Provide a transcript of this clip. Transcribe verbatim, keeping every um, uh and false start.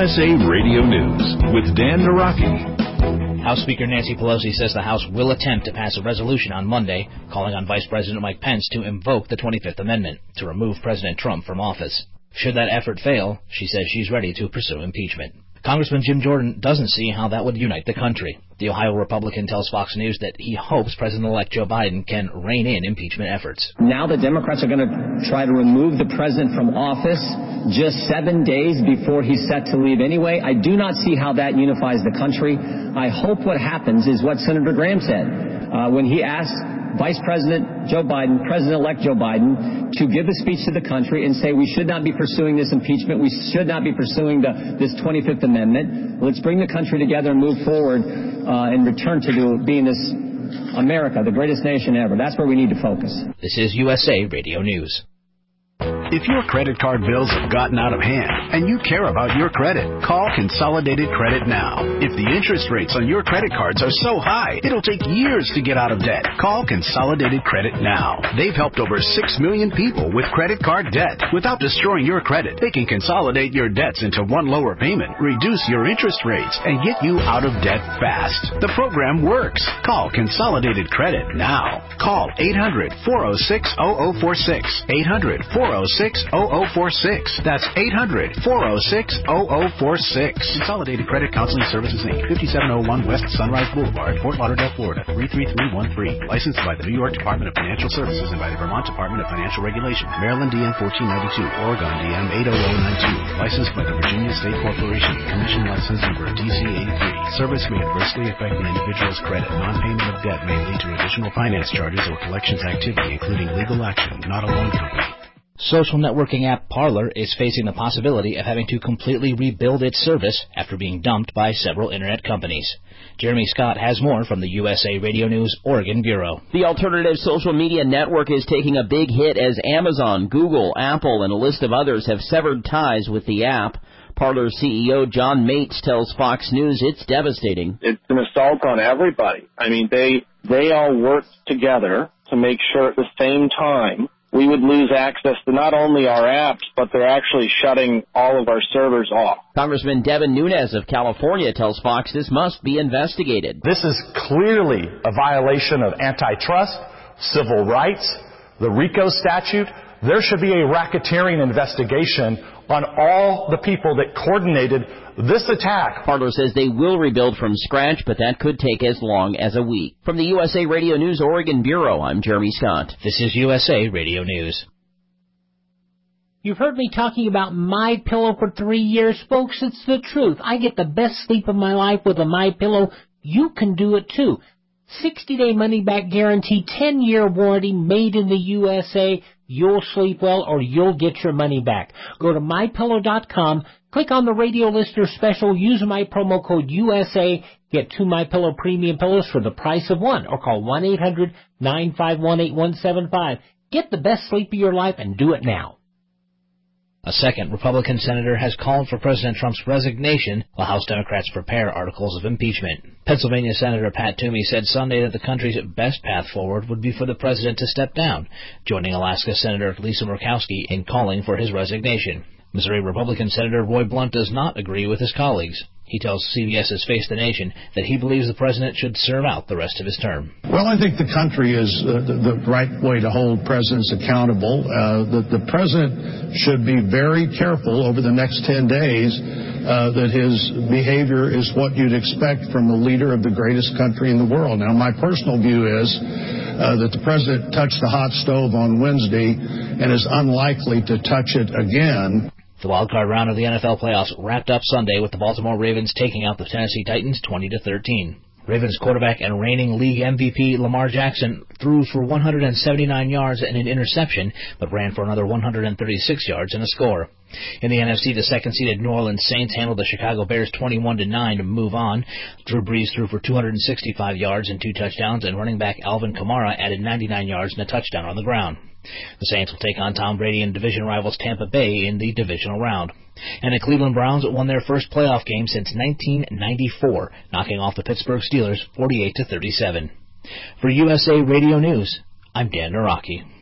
S A Radio News with Dan Naraki. House Speaker Nancy Pelosi says the House will attempt to pass a resolution on Monday calling on Vice President Mike Pence to invoke the twenty-fifth Amendment to remove President Trump from office. Should that effort fail, she says she's ready to pursue impeachment. Congressman Jim Jordan doesn't see how that would unite the country. The Ohio Republican tells Fox News that he hopes President-elect Joe Biden can rein in impeachment efforts. Now the Democrats are going to try to remove the president from office just seven days before he's set to leave anyway. I do not see how that unifies the country. I hope what happens is what Senator Graham said uh, when he asked Vice President Joe Biden, President-elect Joe Biden, to give a speech to the country and say we should not be pursuing this impeachment. We should not be pursuing the, this twenty-fifth Amendment. Let's bring the country together and move forward uh, and return to do, being this America, the greatest nation ever. That's where we need to focus. This is U S A Radio News. If your credit card bills have gotten out of hand and you care about your credit, call Consolidated Credit now. If the interest rates on your credit cards are so high, it'll take years to get out of debt. Call Consolidated Credit now. They've helped over six million people with credit card debt. Without destroying your credit, they can consolidate your debts into one lower payment, reduce your interest rates, and get you out of debt fast. The program works. Call Consolidated Credit now. Call eight hundred, four oh six, oh oh four six. eight hundred, four oh six, oh oh four six. That's eight hundred, four oh six, oh oh four six. Consolidated Credit Counseling Services, Incorporated, fifty-seven oh one West Sunrise Boulevard, Fort Lauderdale, Florida, three three three one three. Licensed by the New York Department of Financial Services and by the Vermont Department of Financial Regulation. Maryland D M fourteen ninety-two, Oregon D M eight oh oh nine two. Licensed by the Virginia State Corporation. Commission license number D C eighty-three. Service may adversely affect an individual's credit. Non-payment of debt may lead to additional finance charges or collections activity, including legal action, not a loan company. Social networking app Parler is facing the possibility of having to completely rebuild its service after being dumped by several internet companies. Jeremy Scott has more from the U S A Radio News Oregon Bureau. The alternative social media network is taking a big hit as Amazon, Google, Apple, and a list of others have severed ties with the app. Parler C E O John Mates tells Fox News it's devastating. It's an assault on everybody. I mean, they they all worked together to make sure at the same time we would lose access to not only our apps, but they're actually shutting all of our servers off. Congressman Devin Nunes of California tells Fox this must be investigated. This is clearly a violation of antitrust, civil rights, the RICO statute. There should be a racketeering investigation on all the people that coordinated this attack. Parler says they will rebuild from scratch, but that could take as long as a week. From the U S A Radio News Oregon Bureau, I'm Jeremy Scott. This is U S A Radio News. You've heard me talking about MyPillow for three years, folks. It's the truth. I get the best sleep of my life with a MyPillow. You can do it too. sixty-day money-back guarantee, ten-year warranty, made in the U S A. You'll sleep well or you'll get your money back. Go to my pillow dot com, click on the radio listener special, use my promo code U S A, get two MyPillow premium pillows for the price of one, or call one eight hundred nine five one eight one seven five. Get the best sleep of your life and do it now. A second Republican senator has called for President Trump's resignation while House Democrats prepare articles of impeachment. Pennsylvania Senator Pat Toomey said Sunday that the country's best path forward would be for the president to step down, joining Alaska Senator Lisa Murkowski in calling for his resignation. Missouri Republican Senator Roy Blunt does not agree with his colleagues. He tells CBS's Face the Nation that he believes the president should serve out the rest of his term. Well, I think the country is uh, the, the right way to hold presidents accountable. Uh, the, the president should be very careful over the next ten days uh, that his behavior is what you'd expect from the leader of the greatest country in the world. Now, my personal view is uh, that the president touched the hot stove on Wednesday and is unlikely to touch it again. The wildcard round of the N F L playoffs wrapped up Sunday with the Baltimore Ravens taking out the Tennessee Titans twenty to thirteen. Ravens quarterback and reigning league M V P Lamar Jackson threw for one hundred seventy-nine yards and an interception, but ran for another one hundred thirty-six yards and a score. In the N F C, the second-seeded New Orleans Saints handled the Chicago Bears twenty-one to nine to move on. Drew Brees threw for two hundred sixty-five yards and two touchdowns, and running back Alvin Kamara added ninety-nine yards and a touchdown on the ground. The Saints will take on Tom Brady and division rivals Tampa Bay in the divisional round. And the Cleveland Browns won their first playoff game since nineteen ninety-four, knocking off the Pittsburgh Steelers forty-eight to thirty-seven. For U S A Radio News, I'm Dan Naraki.